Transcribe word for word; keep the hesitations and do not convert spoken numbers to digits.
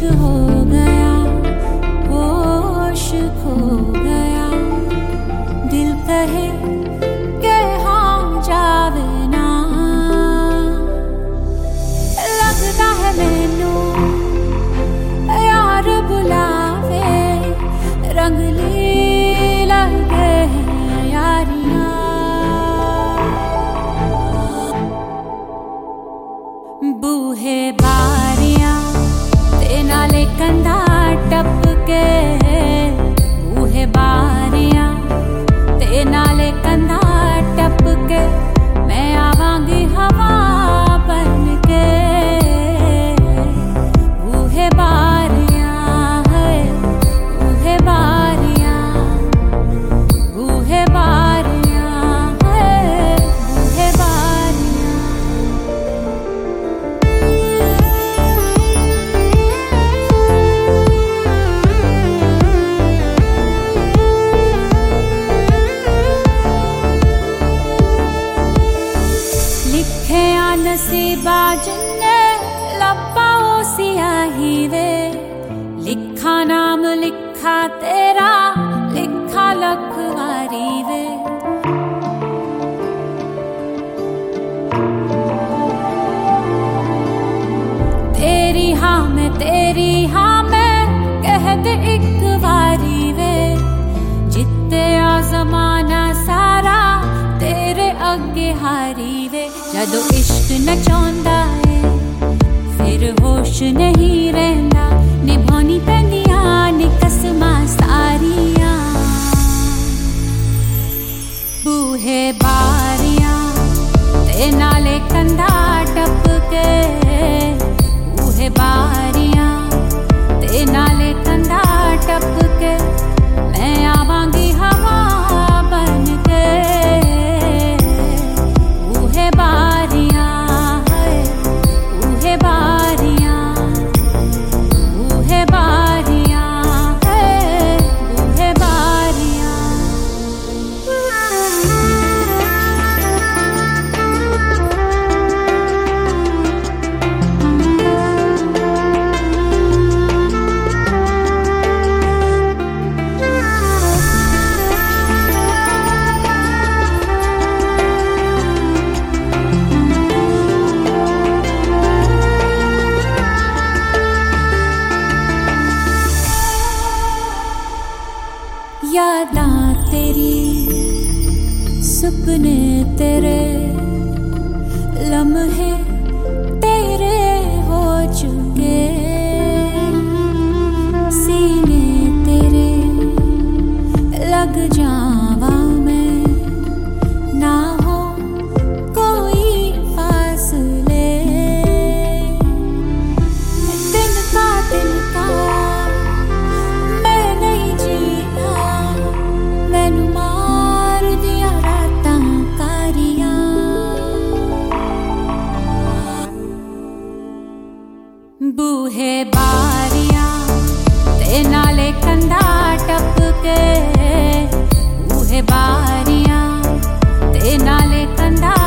हो गया, होश खो गया, दिल कहे के हाँ जावे ना, लगता है मैनू यार बुलावे, रंगली लगे हैं यारियां, बूहे बारियां ते नाले कंधा टपके, बूहे बारियां ते नाले कंधा टपके, मैं आवांगी हवा बन के, बूहे बारियां है, बूहे बारियां, बूहे बारियां है, बूहे बारियां। लिखे आ नसीबा जिन्ने लब्बा ओ सियाही वे, लिखा नाम लिखा तेरा, लिखा लखवारी वे, तेरी हाँ मैं तेरी हाँ मैं कह दे एक बारी वे, जित्ते आ जमाना सारा तेरे अगे हारी वे, जदों इश्क नचाउंदा है फिर होश नहीं रहंदा, निभानी पैंदियां ने कसमां सारियां, बूहे बारियां ते नाले कंधा टपके, बूहे बारियां ते नाले कंधा टपके, मैं आवांगी हवा बन के, बूहे बारियां है, बूहे बारियां, बूहे बारियां है, बूहे बारियां। यादां तेरी सपने तेरे, लम्हे तेरे हो चुके, सीने तेरे लग जावा मैं, ना हो कोई फासले, दिन का दिन का मैं नहीं जीना, मैनू मार दिया रातां कारियां, बूहे बारियां ते नाले कंधा टपके, बूहे बारियां ते नाले कंधा